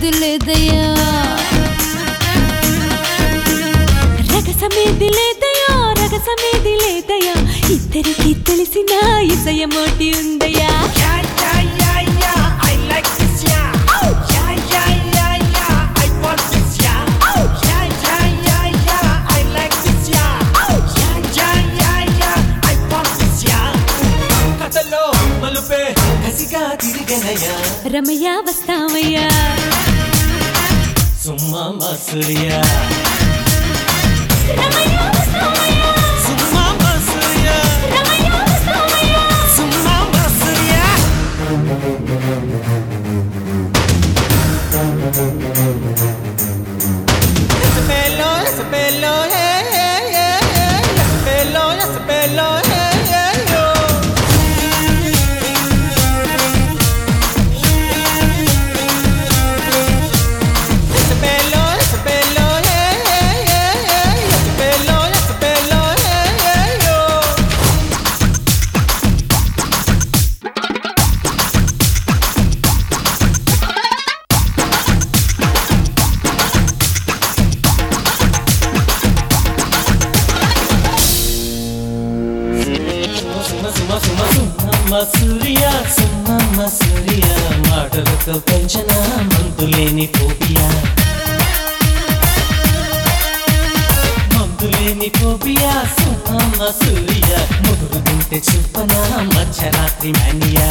రగసమేది లేదయ్యా రగసమేది లేదయ్యా రగసమేది లేదయ్యా ఇద్దరికి తెలిసిన ఇసయమోటి ఉందయ్యా రమయ్య వస్తావయ్యా సుమ్మా మసూరియా రమయ్య వస్తావయ్యా సుమ్మా మసూరియా రమయ్య వస్తావయ్యా సుమ్మా మసూరియా Espelo, espelo, మసూరియా సుమ్మా మసూరియా మాటలతో పెంచిన మందులేని ఫోబియా మందులేని ఫోబియా సుమ్మా మసూరియా ముదురు తింటే చూపన మధ్యరాత్రి మానియా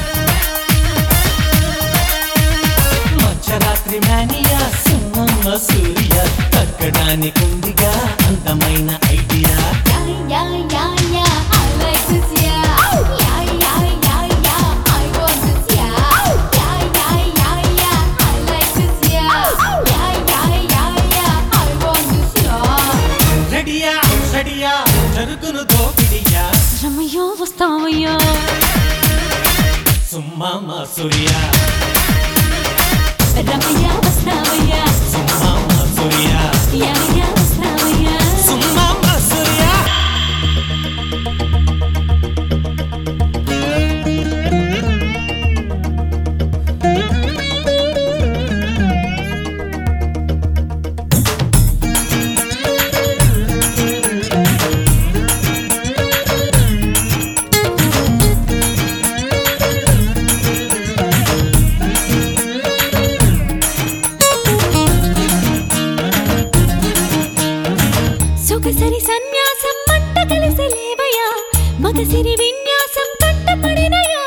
మధ్యరాత్రి మానియా సుమ్మా మసూరియా తగ్గడానికి ఉందిగా అందమైన ఐడియా జరుగును దోపిడియా రమయ్య వస్తావయ్యా సుమ్మా మసూరియా రమయ్య వస్తావయ్యా సుమ్మా మసూరియా రమయ్య వస్తావయ్యా సుమ్మా మసూరియా సొగసరి సన్యాసం మంట కలిసి లేవయ్యా మగసిరి విన్యాసం కంటపడినయా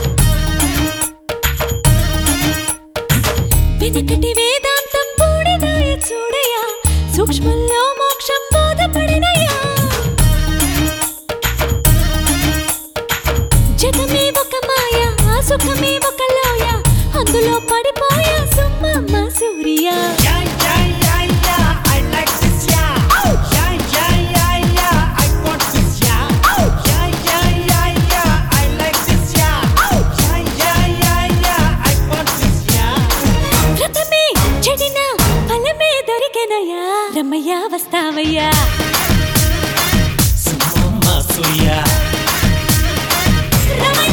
వెనకటి వేదాంతం పూడిదాయ చూడయా సూక్ష్మంలో మోక్షం బోధపడినయా జగమే ఒక మాయ ఆ సుఖమే ఒక లోయ అందులో పడిపోయా సుమ్మా మసూరియా రమయ్య వస్తావయ్యా సుమ్మా మసూరియా రమయ్య